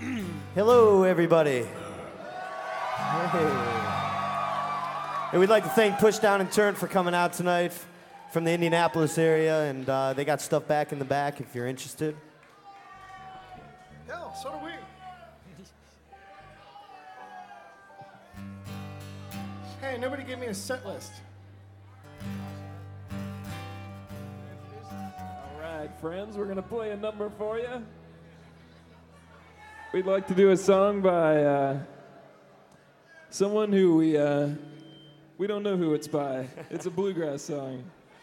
Hello, everybody. Hey, we'd like to thank Pushdown and Turn for coming out tonight from the Indianapolis area, and they got stuff back in the back if you're interested. Hell, so do we. Hey, nobody gave me a set list. All right, friends, we're going to play a number for you. We'd like to do a song by someone who we don't know who it's by. It's a bluegrass song.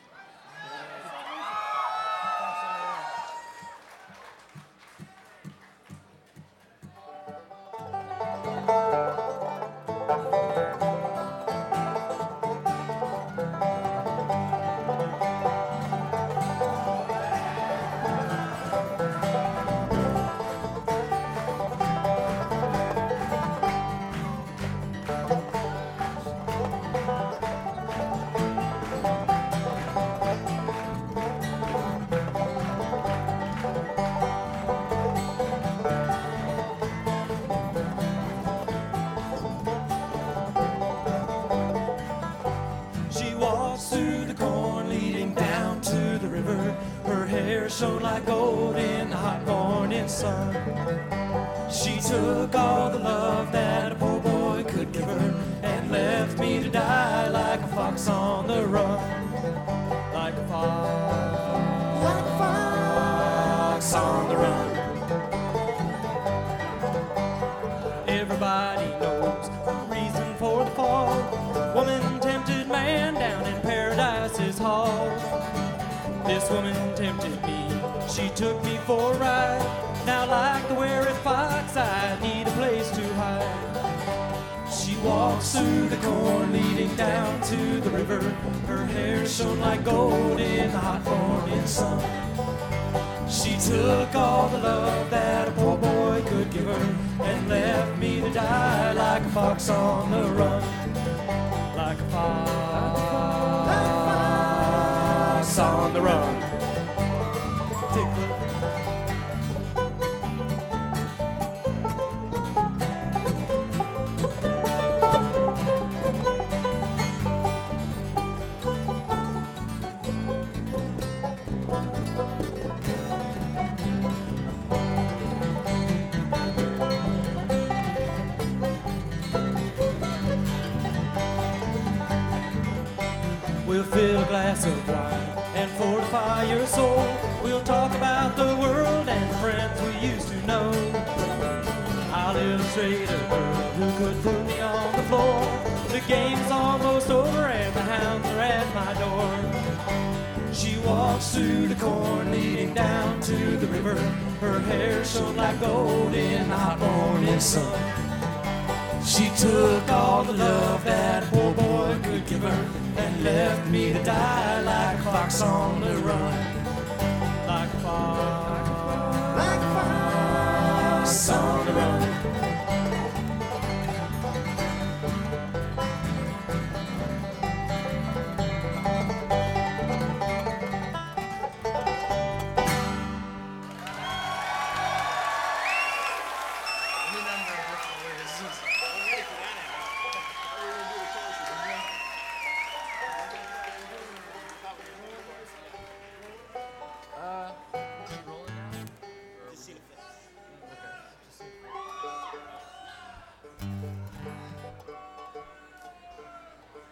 Shone like gold in the hot morning sun. She took all the love that a poor boy could give her and left me to die like a fox on the run. Like a fox on the run. Everybody knows the reason for the fall. Woman tempted man down in Paradise's hall. This woman tempted me, she took me for a ride. Now like the wary fox, I need a place to hide. She walks through the corn leading down to the river. Her hair shone like gold in the hot morning sun. She took all the love that a poor boy could give her and left me to die like a fox on the run. Like a fox on the run. We'll fill a glass of wine and fortify your soul. We'll talk about the world and the friends we used to know. I'll illustrate a girl who could put me on the floor. The game's almost over and the hounds are at my door. She walks through the corn leading down to the river. Her hair shone like gold in the hot morning sun. She took all the love that a poor boy could give her and left me to die like a fox on the run. Like a fox